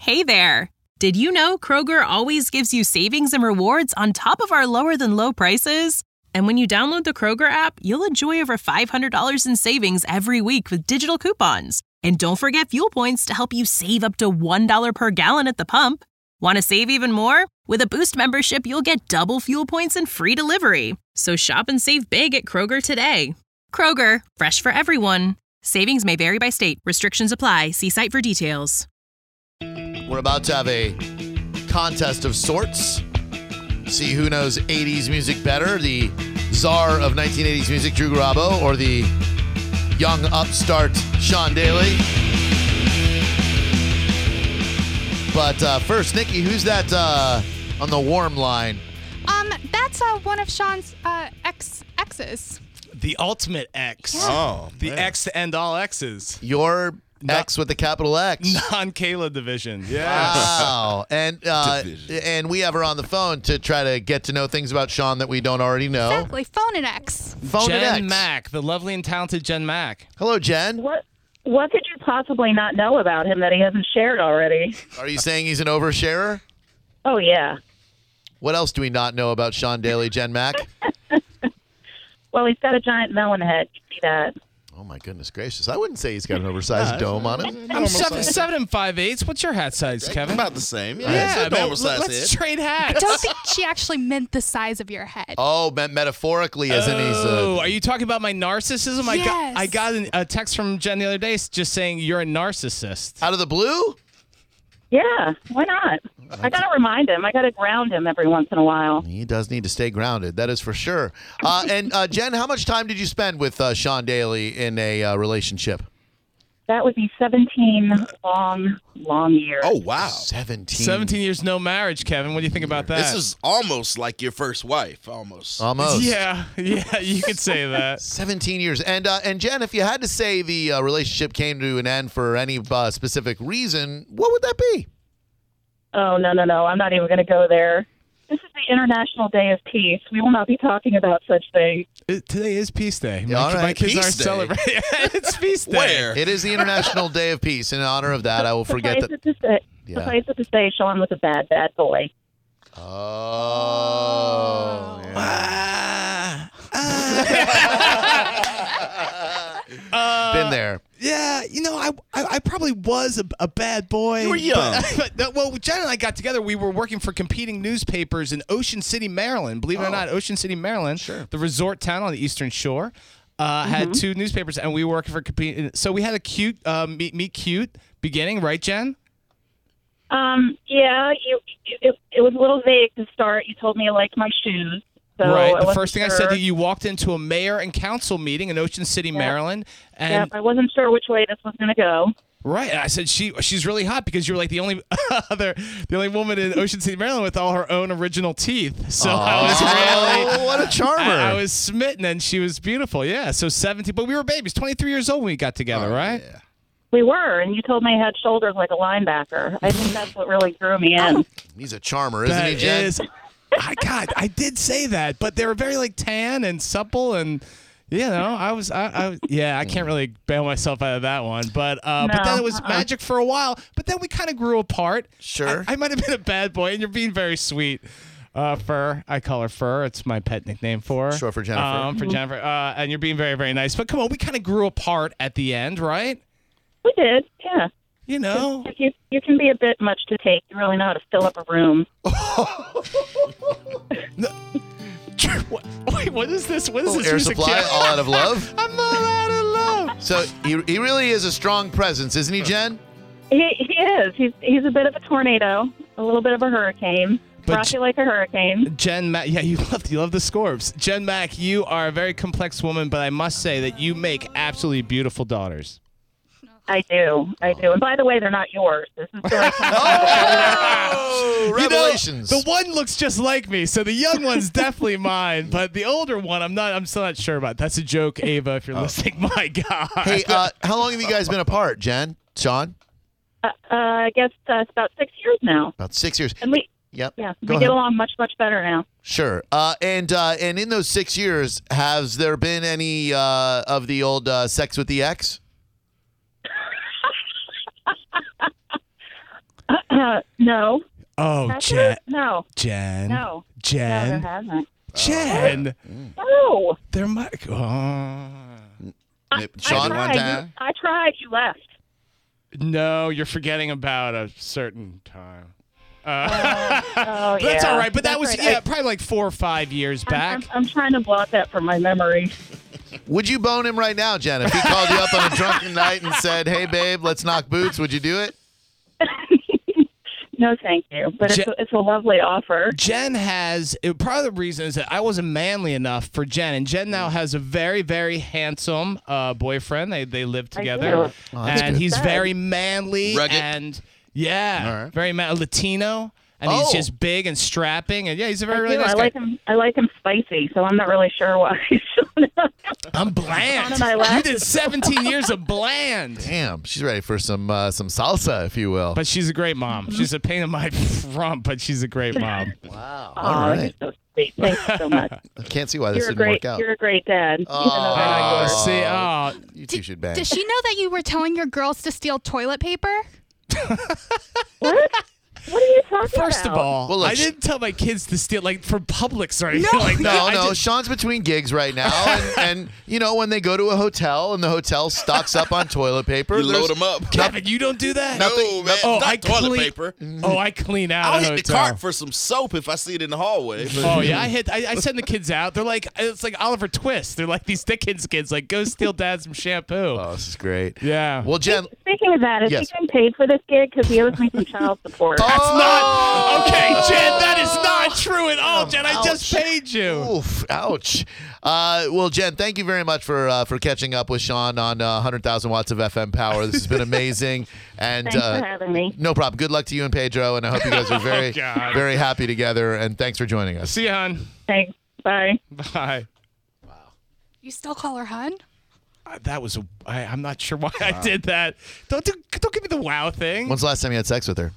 Hey there! Did you know Kroger always gives you savings and rewards on top of our lower-than-low prices? And when you download the Kroger app, you'll enjoy over $500 in savings every week with digital coupons. And don't forget fuel points to help you save up to $1 per gallon at the pump. Want to save even more? With a Boost membership, you'll get double fuel points and free delivery. So shop and save big at Kroger today. Kroger, fresh for everyone. Savings may vary by state. Restrictions apply. See site for details. We're about to have a contest of sorts. See who knows 80s music better, the czar of 1980s music, Drew Garabo, or the young upstart Sean Daly. But first, Nikki, who's that on the warm line? That's one of Sean's exes. The ultimate X. Yeah. Oh, The man. X to end all X's. Your X with the capital X. Non-Kayla division. Yes. Wow. Division. And we have her on the phone to try to get to know things about Sean that we don't already know. Exactly. Phone and X. Phone and Jen X. Mack, the lovely and talented Jen Mack. Hello, Jen. What could you possibly not know about him that he hasn't shared already? Are you saying he's an oversharer? Oh, yeah. What else do we not know about Sean Daly, Jen Mack? Well, he's got a giant melon head. You see that? Oh, my goodness gracious. I wouldn't say he's got an oversized dome on him. I'm 7 5/8. What's your hat size, Kevin? About the same. Yeah, Yeah, it's a normal size let's head. trade I hats. don't think she actually meant the size of your head. Oh, metaphorically, as in he's Oh, are you talking about my narcissism? Yes. I got a text from Jen the other day just saying you're a narcissist. out of the blue? Yeah, why not? I got to remind him. I got to ground him every once in a while. He does need to stay grounded. That is for sure. And Jen, how much time did you spend with Sean Daly in a relationship? That would be 17 long years. Oh, wow. 17. 17 years, no marriage, Kevin. What do you think about that? This is almost like your first wife, almost. Almost. Yeah, you could say that. 17 years. And Jen, if you had to say the relationship came to an end for any specific reason, what would that be? Oh, no. I'm not even going to go there. This is the International Day of Peace. We will not be talking about such things. Today is Peace Day. Yeah, all My right. kids Peace aren't Day. celebrating. It's Feast Day. Where? It is the International Day of Peace. In honor of that, I will forget that. Suffice it to say, Sean was a bad boy. Oh. Yeah. Been there. Yeah, I probably was a bad boy. You were young. Well, Jen and I got together. We were working for competing newspapers in Ocean City, Maryland. Believe it or not, Ocean City, Maryland, the resort town on the Eastern Shore, had two newspapers, and we were working for competing. So we had a cute meet cute beginning, right, Jen? Yeah, it was a little vague to start. You told me you liked my shoes. So Right. I The wasn't first thing I sure. said to you, walked into a mayor and council meeting in Ocean City, Maryland, and Yep, I wasn't sure which way this was going to go. right. And I said she's really hot because you're like the only woman in Ocean City, Maryland with all her own original teeth. So I was really Oh, what a charmer. I was smitten, and she was beautiful. Yeah. So 17, but we were babies, 23 years old when we got together, right? Yeah. We were, and you told me I had shoulders like a linebacker. I think that's what really drew me in. He's a charmer, isn't That he, Jen? is- I did say that, but they were very like tan and supple, and I can't really bail myself out of that one, but then it was magic for a while. But then we kind of grew apart. Sure. I might have been a bad boy, and you're being very sweet. Fur, I call her Fur. It's my pet nickname for her. Short for Jennifer. For Jennifer, and you're being very, very nice. But come on, we kind of grew apart at the end, right? We did, yeah. You know. You can be a bit much to take. You really know how to fill up a room. Wait, what is this? What is Little this Air music? Supply, All Out of Love. I'm all out of love. So he really is a strong presence, isn't he, Jen? He is. He's a bit of a tornado, a little bit of a hurricane. But Rock you like a hurricane. Jen Mack, yeah, you love the Scorbs. Jen Mack, you are a very complex woman, but I must say that you make absolutely beautiful daughters. I do. And by the way, they're not yours. This is the Oh, revelations. The one looks just like me, so the young one's definitely mine, but the older one, I'm still not sure about. That's a joke, Ava, if you're listening. My God. Hey, how long have you guys been apart, Jen? Sean? I guess it's about 6 years now. About 6 years. And we Yep. Yeah, Go we ahead. get along much, much better now. Sure. And in those 6 years, has there been any of the old sex with the ex? No. Oh, Has Jen. there? No. Jen. No. No, Jen. there hasn't. Jen. No. There might. Sean, I one tried. time. I tried. You left. No, you're forgetting about a certain time. Oh, That's yeah. all right, but that That's was right. probably like 4 or 5 years back. I'm trying to block that from my memory. Would you bone him right now, Jen? If he called you up on a drunken night and said, "Hey, babe, let's knock boots," would you do it? No, thank you. But it's a lovely offer. Jen has part of the reason is that I wasn't manly enough for Jen, and Jen now has a very, very handsome boyfriend. They live together, do. and he's Good. very manly Rugged? and All right. very Latino, and he's just big and strapping, and he's a very really nice I guy. like him. I like him spicy, so I'm not really sure why he's showing up. I'm bland. Sean and I laughed. You did 17 years of bland. Damn, she's ready for some salsa, if you will. But she's a great mom. She's a pain in my front, but she's a great mom. Wow. Oh, All you're right. so sweet. Thanks so much. I can't see why this You're a didn't great. work out. You're a great dad. Even though they're not yours. See, oh, You two should bang. Does she know that you were telling your girls to steal toilet paper? What? What are you talking first about? of all, Well, look, I didn't tell my kids to steal like from Publix or anything like that. No, I no. just- Sean's between gigs right now, and you know when they go to a hotel and the hotel stocks up on toilet paper, You load there's- them up. Kevin, you don't do that. No, man. Oh, not I toilet clean- paper. Oh, I clean out I'll a hit the hotel. cart for some soap if I see it in the hallway. But Oh yeah, I send the kids out. They're like it's like Oliver Twist. They're like these Dickens kids. Like go steal dad some shampoo. Oh, this is great. Yeah. Well, Jen. Speaking of that, is Yes. he getting paid for this gig? Because he owes me some child support. That's not okay, Jen. That is not true at all, Jen. I just Ouch. paid you. Oof, ouch. Well, Jen, thank you very much for catching up with Sean on 100,000 watts of FM power. This has been amazing. And Thanks for having me. no problem. Good luck to you and Pedro, and I hope you guys are very, God. very happy together. And thanks for joining us. See you, hon. Thanks. Bye. Bye. You still call her hun? That was I'm not sure why I did that. Don't give me the wow thing. When's the last time you had sex with her?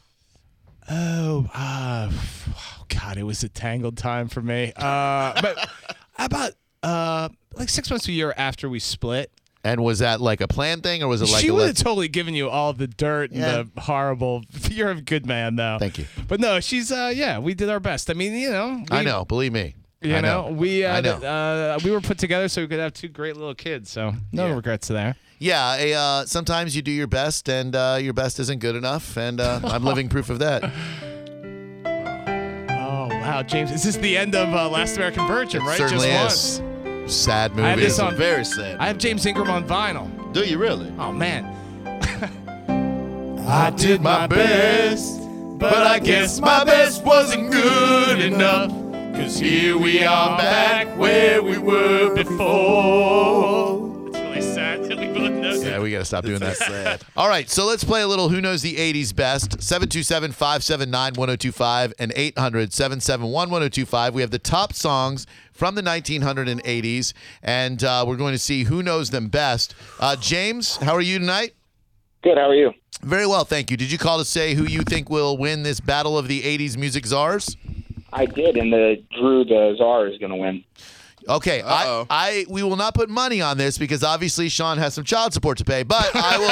Oh, God, it was a tangled time for me. But about like 6 months to a year after we split. And was that like a planned thing, or was it like She a would have let's- totally given you all the dirt and the horrible. You're a good man, though. Thank you. But no, she's we did our best. I mean, I know. Believe me. You I know, we I know. we were put together so we could have 2 great little kids. So no regrets there. Yeah, sometimes you do your best, and your best isn't good enough, and I'm living proof of that. Oh wow, James, is this the end of Last American Virgin? Right, Certainly just is. once. Sad movie. I have this on very sad. I have James Ingram on vinyl. Do you really? Oh man. I did my best, but I guess my best wasn't good enough. 'Cause here we are back where we were before. It's really sad that we both know that. Yeah, we got to stop doing that. sad. All right, so let's play a little Who Knows the 80s Best. 727-579-1025 and 800-771-1025. We have the top songs from the 1980s, and we're going to see who knows them best. James, how are you tonight? Good. How are you? Very well, thank you. Did you call to say who you think will win this battle of the 80s music czars? I did, and Drew the Czar is going to win. Okay, we will not put money on this because obviously Sean has some child support to pay. But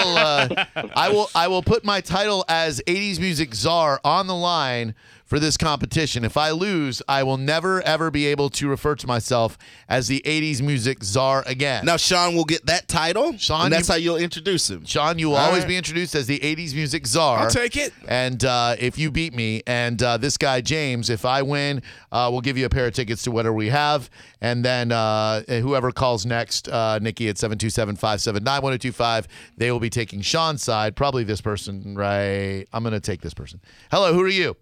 I will put my title as 80s music czar on the line for this competition. If I lose, I will never ever be able to refer to myself as the 80s music czar again. Now Sean will get that title. Sean, and that's how you'll introduce him. Sean, you will always be introduced as the 80s music czar. I'll take it. And if you beat me, and this guy, James, if I win, we'll give you a pair of tickets to whatever we have. And then whoever calls next, Nikki at 727-579-1025, they will be taking Sean's side. Probably this person, right? I'm going to take this person. Hello, who are you?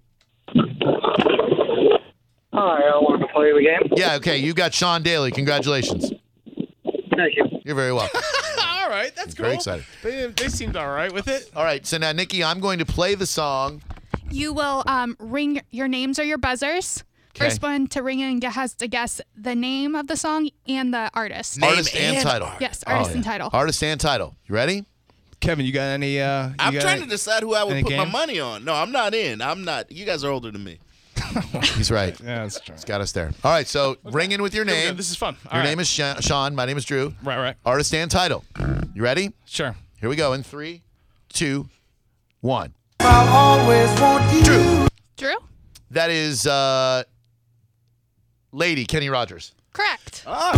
Hi, I want to play the game. Yeah, okay. You got Sean Daly. Congratulations. Thank you. You're very welcome. All right, that's cool. Very excited. They seemed all right with it. All right, so now, Nikki, I'm going to play the song. You will ring your names or your buzzers. Okay. First one to ring in has to guess the name of the song and the artist. Artist and title. Yes, artist Oh, and yeah. title. Artist and title. You ready? Kevin, you got any? I'm trying to decide who I would any put my game? money on. No, I'm not in. I'm not. You guys are older than me. He's right. Yeah, that's true. He's got us there. All right, so ring in with your Here we go. name. This is fun. Your name is Sean. My name is Drew. Right. Artist and title. You ready? Sure. Here we go in 3, 2, 1. I'll always want That is Lady, Kenny Rogers. Correct. I've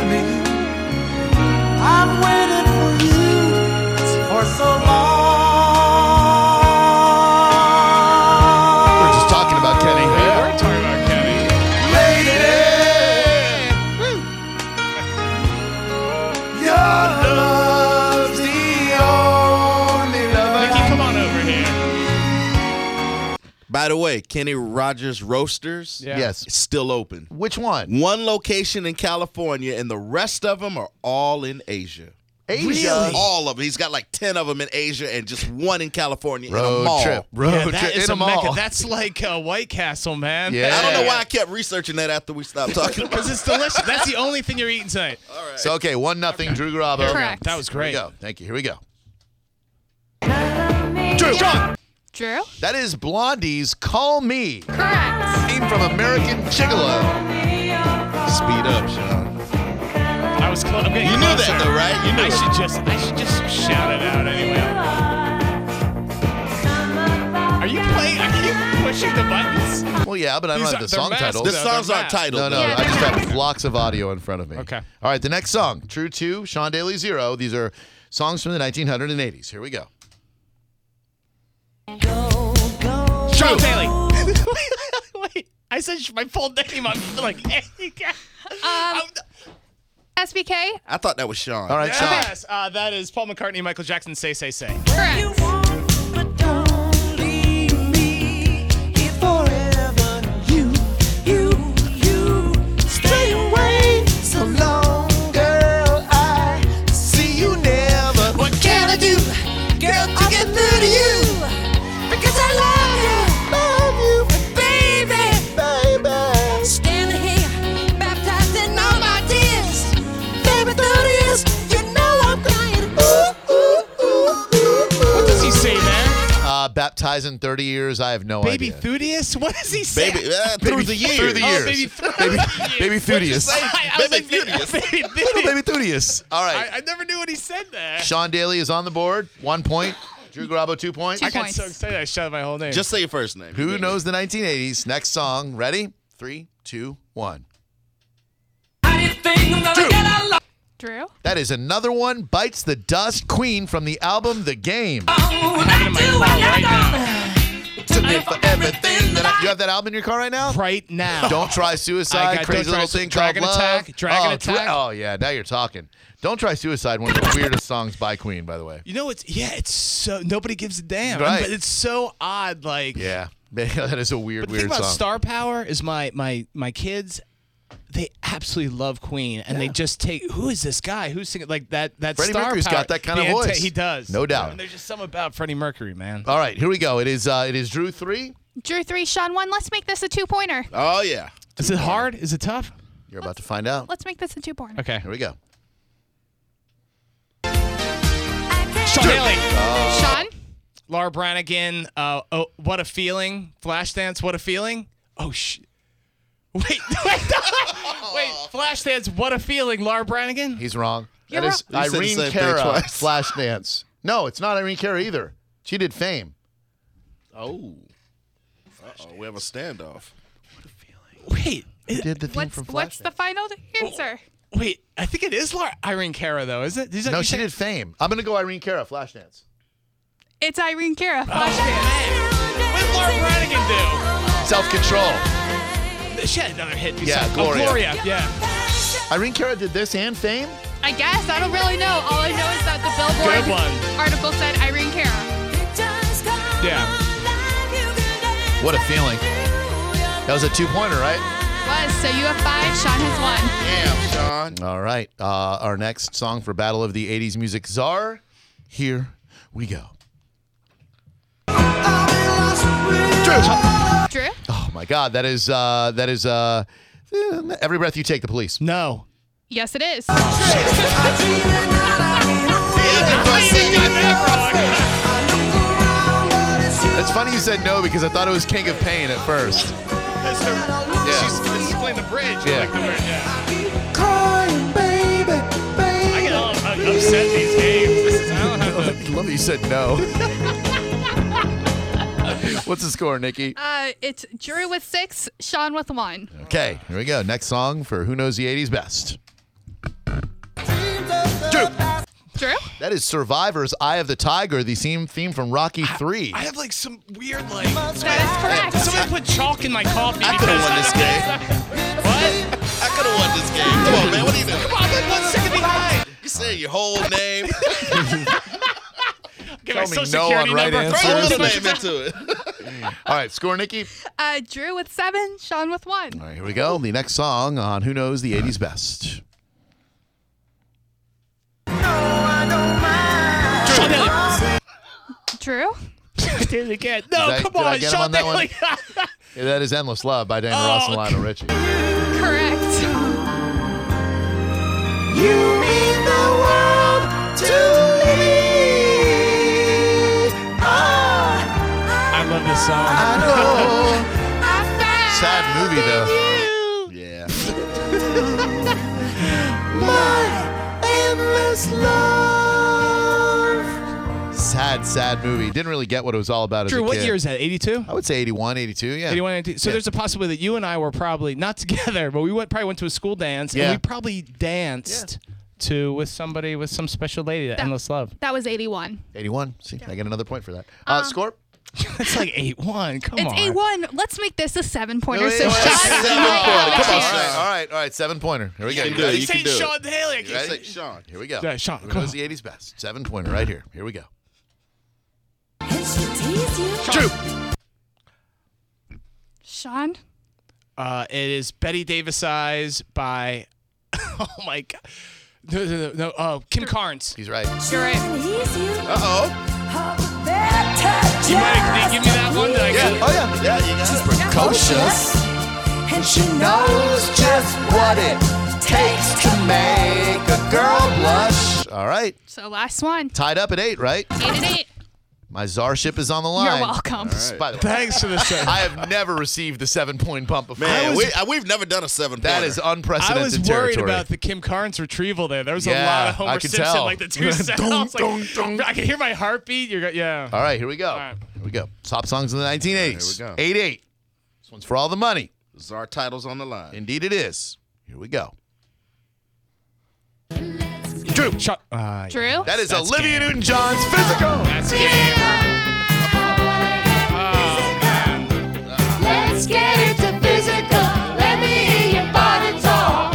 waited for you for so long. We're just talking about Kenny. We're talking about Kenny. Your love's the only love. Nikki, come on over here. By the way, Kenny Rogers Roasters Yeah. Yes. is still open. Which one? One location in California, and the rest of them are all in Asia. Asia. All of them. He's got like 10 of them in Asia and just one in California in a Road mall. trip. Road Yeah, that trip is in a mall. mecca. That's like White Castle, man. Yeah. I don't know why I kept researching that after we stopped talking about Because it's delicious. That's the only thing you're eating tonight. So, okay, 1-0, Drew Garabo. Correct. That was Here we great. go. Thank you. Here we go. Drew? That is Blondie's Call Me. Correct. Came from American Gigolo. Speed up, Sean. I was close. You knew that though, right? You knew I it. should just shout it out anyway. Are you playing? Are you pushing the buttons? Well, yeah, but I don't These have are- the they're song masks, title. The though. songs They're aren't masked. titled. No, though. I just have blocks of audio in front of me. Okay. All right, the next song, True 2, Sean Daly 0. These are songs from the 1980s. Here we go. Sean Daly. Wait, I said my full name. I'm like, SBK? I thought that was Sean. All right, Sean. yes. That is Paul McCartney, Michael Jackson. Say. Correct. But don't leave me here forever. You stay away so long, girl. I see you never. What can I do, girl, to get through to you? Because I love you, baby. Standing here, baptized in all my tears. Baby, through the years, you know I'm crying. What does he say there? Baptized in 30 years, I have no Baby idea. Thudius? What does he say? Baby, through the years. Through the Oh, years. baby Baby Thudius. I was like, Baby Thudius. Baby Little Thudius. Baby Thudius. All right. I never knew what he said there. Sean Daly is on the board. 1 point. Drew Garabo, 2 points. Two I got points. so excited I shouted my whole name. Just say your first name. Who knows the 1980s? Next song. Ready? 3, 2, 1. Drew? That is another one. Bites the Dust. Queen from the album The Game. I'm having my car right now. To me for everything that you have that album in your car right now? Right now. Don't Try Suicide. I got Crazy Don't Try Little Su- Thing Dragon Called Attack, Love. Dragon oh, Attack. Oh, yeah. Now you're talking. Don't Try Suicide. One of the weirdest songs by Queen, by the way. You know, it's so, nobody gives a damn. Right. But it's so odd, like. Yeah. That is a weird, But the thing weird about song. Star Power is my kids, they absolutely love Queen, and they just take, who is this guy? Who's singing like that Freddie Star Mercury's Power. got that kind of The voice. He does. No doubt. And there's just something about Freddie Mercury, man. All right, here we go. It is Drew 3. Drew 3, Sean 1. Let's make this a 2-pointer. Oh, yeah. Is it hard? Is it tough? You're about to find out. Let's make this a 2-pointer. Okay. Here we go. Sean Daly. Sean? Laura Branigan, oh, What a Feeling. Flashdance, What a Feeling. Oh, wait, Flashdance, What a Feeling, Laura Branigan. He's wrong. You're That is wrong. You said the Irene same thing Cara, twice. Flashdance. No, it's not Irene Cara either. She did Fame. Oh. Uh-oh, we have a standoff. Wait, Did the theme from Flashdance. What's the final answer? wait, I think it is Irene Cara, though, is it? No, she did Fame. I'm going to go Irene Cara, Flashdance. It's Irene Cara. Oh, man. What did Laura Branigan do? Self-Control. She had another hit. Yeah, besides- Gloria. Gloria, yeah. Irene Cara did this and Fame? I guess. I don't really know. All I know is that the Good Billboard one. article said Irene Cara. Yeah. What a feeling. That was a 2-pointer, right? Was. So you have 5. Sean has 1. Damn, Sean. All right. Our next song for Battle of the 80s Music Czar. Here we go. Drew? Oh, my God. That is Every Breath You Take, The Police. No. Yes, it is. It's funny you said no because I thought it was King of Pain at first. She's playing the bridge. Yeah. Like the bridge, yeah. Crying, baby. I get all upset these games. I don't have I love that you said no. What's the score, Nikki? It's Drew with 6, Sean with 1. Okay, here we go. Next song for Who Knows the 80s Best. Drew. Drew? That is Survivor's Eye of the Tiger, the theme from Rocky 3. I have like some weird like. That is correct. Somebody put chalk in my coffee. I could have won this game. What? I could have won this game. Come on, man. What are you doing? Come on, I'm like 1 second behind. You saying your whole name. Give my Tell me social no security on right number. answers. Throw your Throw middle your name into it. All right, score, Nikki. Drew with 7, Sean with 1. All right, here we go. The next song on Who Knows the 80s Best. Sean Daly. Drew? Did it again. No, Did I- come did I on, get him Sean on that one? Daly. Yeah, that is Endless Love by Diana Ross and Lionel Richie. Correct. You mean the world to me. I love this song. I know. Sad movie, though. Yeah. My endless love. Sad movie. Didn't really get what it was all about Drew, as a what kid. year is that? 82? I would say 81, 82, yeah. 81, 82. So Yeah. there's a possibility that you and I were probably not together, but we probably went to a school dance, Yeah. and we probably danced with somebody, with some special lady, to Endless Love. That was 81. 81. See, I get another point for that. Score? It's like 8-1. Come It's on. 8-1. Let's make this a 7-pointer. Wait, So wait, Sean wait, might Come have a on. chance. All right. 7-pointer. Here we go. You can do ready? it. You can Say do it. Sean Daly. I You can't ready? say Sean. Here we go. Yeah, Sean, Who come knows on. the 80s Best? 7-pointer right here. Here we go. Drew. Sean? It is Betty Davis Eyes by, oh my God. No, Kim Carnes. He's right. You're right. Uh-oh. You might give me that one? Did I get it? Oh, yeah. Yeah, you got it. Precocious. And she knows just what it takes to make a girl blush. All right. So last one. Tied up at 8, right? 8-8. My czarship is on the line. You're welcome. By the way, Thanks for the show. I have never received the 7-point bump before. Man, we've never done a 7-pointer. That is I unprecedented was territory. worried about the Kim Carnes retrival there. There was a Yeah, lot of I Homer could Simpson, tell. like the two sounds. I can hear my heartbeat. Yeah. All right, here we go. right. Here we go. Top songs in the 1980s. Here we go. 8-8. This one's for all the money. Czar titles on the line. Indeed it is. Here we go. Drew. Drew? That is That's Olivia game. Newton-John's Physical. That's game. Let's get into physical. Let me hear your body talk.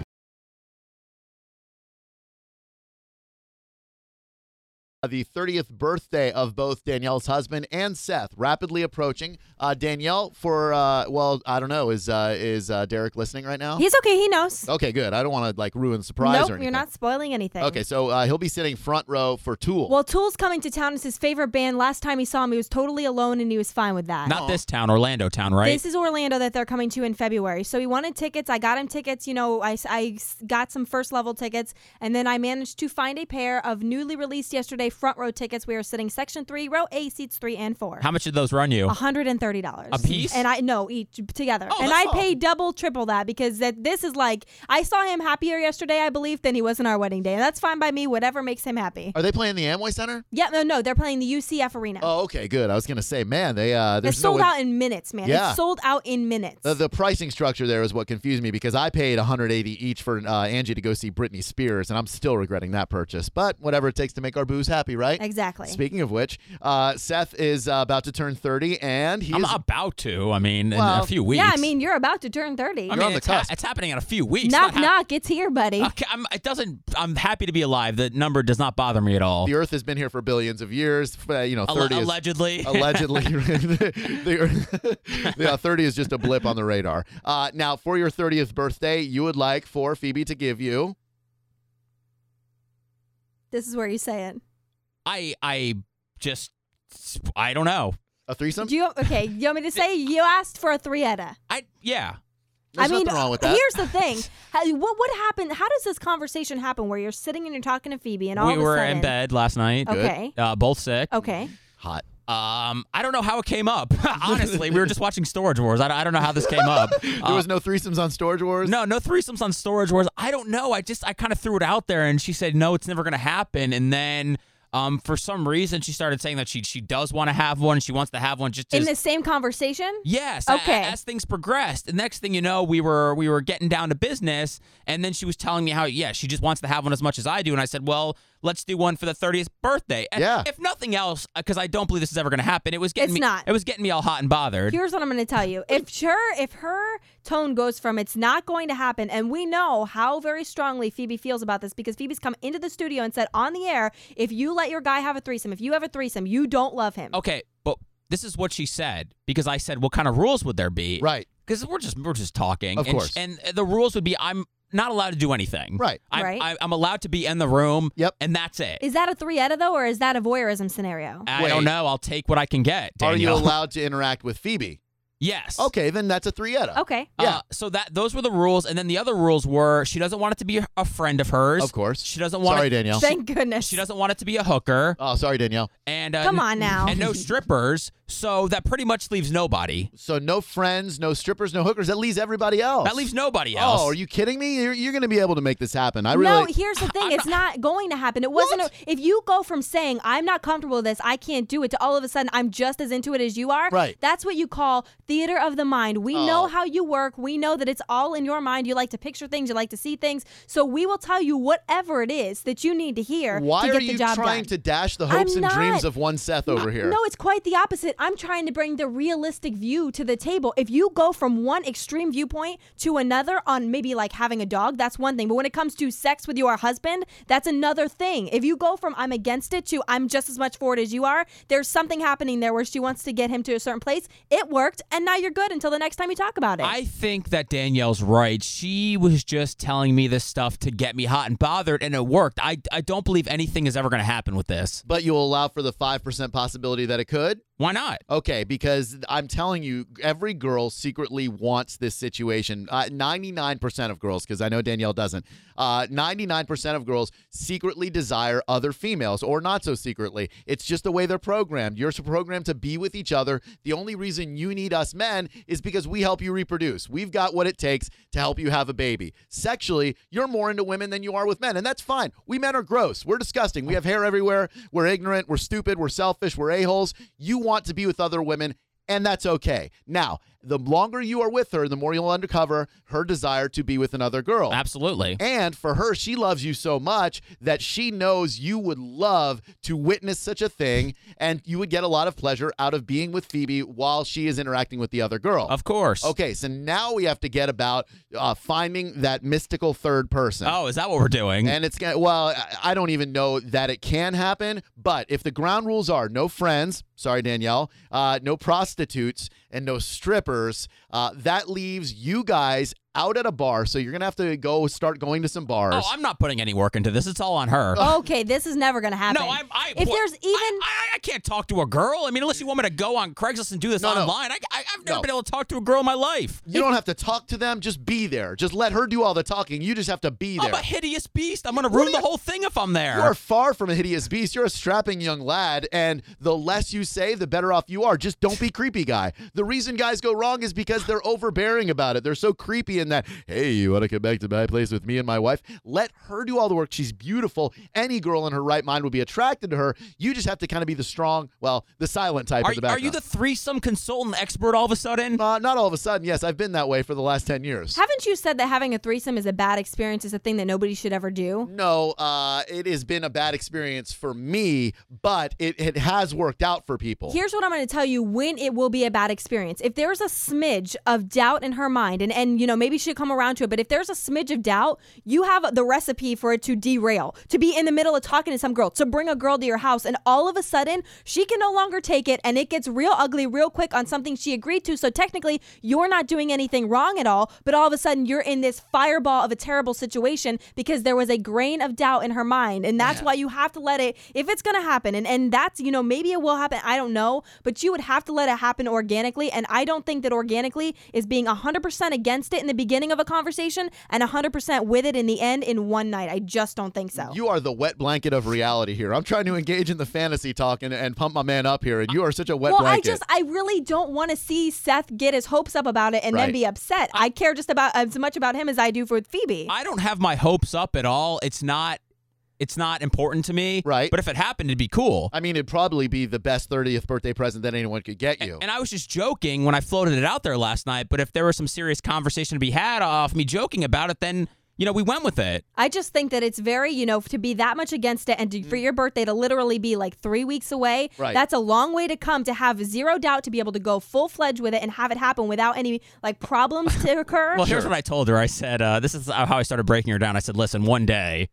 The 30th birthday of both Danielle's husband and Seth rapidly approaching. Danielle, for I don't know, is Derek listening right now? He's okay. He knows. Okay, good. I don't want to ruin the surprise Nope, or anything. you're not spoiling anything. Okay, so he'll be sitting front row for Tool. Well, Tool's coming to town. It's his favorite band. Last time he saw him, he was totally alone, and he was fine with that. Not this town, Orlando town, right? This is Orlando that they're coming to in February. So he wanted tickets. I got him tickets. I got some first level tickets, and then I managed to find a pair of newly released yesterday front row tickets. We are sitting section 3, row A, seats 3 and 4. How much did those run you? $130 A piece? And each together. Oh, and that's I paid double, triple that because this is like I saw him happier yesterday, I believe, than he was on our wedding day, and that's fine by me. Whatever makes him happy. Are they playing the Amway Center? Yeah, no, they're playing the UCF Arena. Oh, okay, good. I was gonna say, man, It's there's sold no way- out in minutes, man. Yeah. It's sold out in minutes. The pricing structure there is what confused me because I paid $180 each for Angie to go see Britney Spears, and I'm still regretting that purchase. But whatever it takes to make our booze happy, right? Exactly. Speaking of which, Seth is about to turn 30, and I'm about to. I mean, in a few weeks. Yeah, I mean, you're about to turn 30. I mean, it's happening in a few weeks. Knock, knock. It's here, buddy. Okay, I'm happy to be alive. The number does not bother me at all. The Earth has been here for billions of years. 30 allegedly. Is, allegedly. 30 is just a blip on the radar. Now, for your 30th birthday, you would like for Phoebe to give you. This is where you say it. I don't know. A threesome? You want me to say you asked for a threetta? Yeah. There's nothing wrong with that. Here's the thing. What happened? How does this conversation happen where you're sitting and you're talking to Phoebe and all We of a were sudden... in bed last night. Okay. Both sick. Okay. Hot. I don't know how it came up. Honestly, we were just watching Storage Wars. I don't know how this came up. There was no threesomes on Storage Wars? No threesomes on Storage Wars. I don't know. I kind of threw it out there, and she said, no, it's never going to happen. And then For some reason, she started saying that she does want to have one. She wants to have one just in the same conversation. Yes. Okay. As things progressed, the next thing you know, we were getting down to business, and then she was telling me how she just wants to have one as much as I do, and I said, well, let's do one for the 30th birthday. And if nothing else, because I don't believe this is ever going to happen, it was getting me all hot and bothered. Here's what I'm going to tell you: if her tone goes from it's not going to happen, and we know how very strongly Phoebe feels about this because Phoebe's come into the studio and said on the air, if you let your guy have a threesome, if you have a threesome, you don't love him. Okay, but this is what she said, because I said, what kind of rules would there be? Right. Because we're just talking. Of course. And the rules would be I'm not allowed to do anything. Right. I'm allowed to be in the room. Yep. And that's it. Is that a threeetta though, or is that a voyeurism scenario? I don't know. I'll take what I can get, Danielle. Are you allowed to interact with Phoebe? Yes. Okay, then that's a threeetta. Okay. Yeah. So those were the rules, and then the other rules were she doesn't want it to be a friend of hers. Of course. She doesn't want. Sorry, Danielle. Thank goodness. She doesn't want it to be a hooker. Oh, sorry, Danielle. And come on now. And no strippers. So that pretty much leaves nobody. So no friends, no strippers, no hookers. That leaves everybody else. That leaves nobody else. Oh, are you kidding me? You're going to be able to make this happen. No, here's the thing. It's not going to happen. It wasn't. If you go from saying, I'm not comfortable with this, I can't do it, to all of a sudden, I'm just as into it as you are. Right. That's what you call theater of the mind. We know how you work. We know that it's all in your mind. You like to picture things. You like to see things. So we will tell you whatever it is that you need to hear Why to get are the you job trying done. to dash the hopes and dreams of one Seth over here? No, it's quite the opposite. I'm trying to bring the realistic view to the table. If you go from one extreme viewpoint to another on maybe like having a dog, that's one thing. But when it comes to sex with your husband, that's another thing. If you go from I'm against it to I'm just as much for it as you are, there's something happening there where she wants to get him to a certain place. It worked, and now you're good until the next time you talk about it. I think that Danielle's right. She was just telling me this stuff to get me hot and bothered, and it worked. I don't believe anything is ever going to happen with this. But you'll allow for the 5% possibility that it could? Why not? Okay, because I'm telling you, every girl secretly wants this situation. 99% of girls, because I know Danielle doesn't, 99% of girls secretly desire other females, or not so secretly. It's just the way they're programmed. You're programmed to be with each other. The only reason you need us men is because we help you reproduce. We've got what it takes to help you have a baby. Sexually, you're more into women than you are with men, and that's fine. We men are gross. We're disgusting. We have hair everywhere. We're ignorant. We're stupid. We're selfish. We're a-holes. You want to be with other women, and that's okay. Now, the longer you are with her, the more you'll uncover her desire to be with another girl. Absolutely. And for her, she loves you so much that she knows you would love to witness such a thing, and you would get a lot of pleasure out of being with Phoebe while she is interacting with the other girl. Of course. Okay, so now we have to get about finding that mystical third person. Oh, is that what we're doing? And it's going to, well, I don't even know that it can happen, but if the ground rules are no friends, sorry, Danielle, no prostitutes, and no strippers, that leaves you guys out at a bar, so you're going to have to start going to some bars. Oh, I'm not putting any work into this. It's all on her. Okay, this is never going to happen. No, I can't talk to a girl. I mean, unless you want me to go on Craigslist and do this online. I've never been able to talk to a girl in my life. You don't have to talk to them. Just be there. Just let her do all the talking. You just have to be there. I'm a hideous beast. I'm going to ruin the whole thing if I'm there. You are far from a hideous beast. You're a strapping young lad, and the less you say, the better off you are. Just don't be creepy, guy. The reason guys go wrong is because they're overbearing about it. They're so creepy in that, hey, you want to come back to my place with me and my wife? Let her do all the work. She's beautiful. Any girl in her right mind will be attracted to her. You just have to kind of be the strong, the silent type in the background. Are you the threesome consultant expert all of a sudden? Not all of a sudden. Yes, I've been that way for the last 10 years. Haven't you said that having a threesome is a bad experience, is a thing that nobody should ever do? No, it has been a bad experience for me, but it has worked out for people. Here's what I'm going to tell you when it will be a bad experience. If there's a smidge of doubt in her mind, and maybe she'll come around to it, but if there's a smidge of doubt, you have the recipe for it to derail, to be in the middle of talking to some girl, to bring a girl to your house, and all of a sudden, she can no longer take it, and it gets real ugly real quick on something she agreed to. So technically, you're not doing anything wrong at all, but all of a sudden, you're in this fireball of a terrible situation because there was a grain of doubt in her mind, and that's why you have to let it, if it's going to happen, and that's, maybe it will happen, I don't know, but you would have to let it happen organically, and I don't think that organically is being 100% against it in the beginning of a conversation and 100% with it in the end in one night. I just don't think so. You are the wet blanket of reality here. I'm trying to engage in the fantasy talk and pump my man up here, and you are such a wet blanket. I really don't want to see Seth get his hopes up about it and then be upset. I care just about as much about him as I do for Phoebe. I don't have my hopes up at all. It's not It's not important to me. Right. But if it happened, it'd be cool. I mean, it'd probably be the best 30th birthday present that anyone could get you. And I was just joking when I floated it out there last night, but if there was some serious conversation to be had off me joking about it, then, we went with it. I just think that it's very, to be that much against it and for your birthday to literally be like 3 weeks away, that's a long way to come to have zero doubt to be able to go full-fledged with it and have it happen without any problems to occur. Well, here's what I told her. I said, this is how I started breaking her down. I said, listen, one day,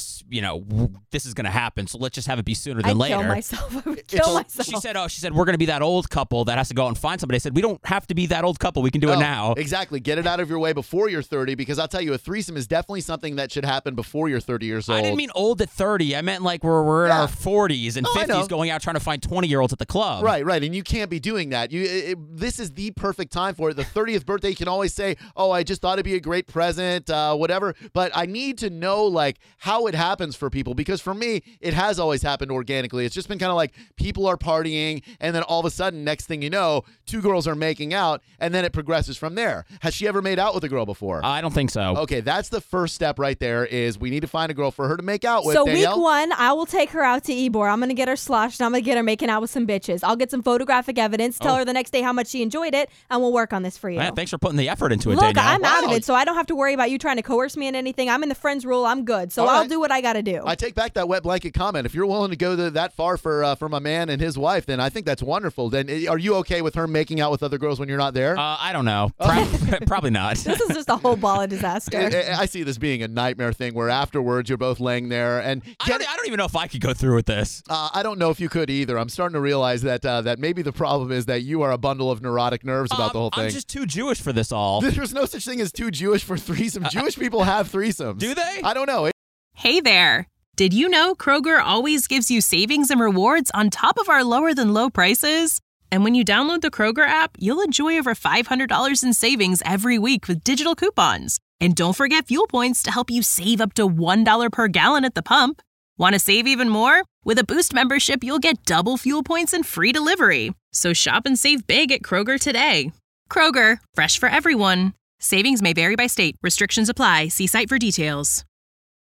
this is going to happen, so let's just have it be sooner than later. I'd kill myself. I would kill myself. She said, we're going to be that old couple that has to go out and find somebody. I said, we don't have to be that old couple. We can do it now. Exactly. Get it out of your way before you're 30, because I'll tell you, a threesome is definitely something that should happen before you're 30 years old. I didn't mean old at 30. I meant like we're in our 40s and 50s going out trying to find 20-year-olds at the club. Right. And you can't be doing that. This is the perfect time for it. The 30th birthday, you can always say, oh, I just thought it'd be a great present, whatever. But I need to know how it happens for people, because for me, it has always happened organically. It's just been kind of like people are partying, and then all of a sudden, next thing you know, 2 girls are making out, and then it progresses from there. Has she ever made out with a girl before? I don't think so. Okay, that's the first step right there, is we need to find a girl for her to make out with. So Danielle? week 1, I will take her out to Ybor. I'm going to get her sloshed, and I'm going to get her making out with some bitches. I'll get some photographic evidence, tell her the next day how much she enjoyed it, and we'll work on this for you. Man, thanks for putting the effort into it, Look, Danielle. I'm out of it, so I don't have to worry about you trying to coerce me in anything. I'm in the friends rule. I'm good. So I'll do what I got to do. I take back that wet blanket comment. If you're willing to go that far for my man and his wife, then I think that's wonderful. Then are you okay with her making out with other girls when you're not there? I don't know. Probably not. This is just a whole ball of disaster. I see this being a nightmare thing where afterwards you're both laying there and I don't even know if I could go through with this. I don't know if you could either. I'm starting to realize that maybe the problem is that you are a bundle of neurotic nerves about the whole thing. I'm just too Jewish for this all. There's no such thing as too Jewish for threesomes. Jewish people have threesomes. Do they? I don't know. Hey there. Did you know Kroger always gives you savings and rewards on top of our lower than low prices? And when you download the Kroger app, you'll enjoy over $500 in savings every week with digital coupons. And don't forget fuel points to help you save up to $1 per gallon at the pump. Want to save even more? With a Boost membership, you'll get double fuel points and free delivery. So shop and save big at Kroger today. Kroger, fresh for everyone. Savings may vary by state. Restrictions apply. See site for details.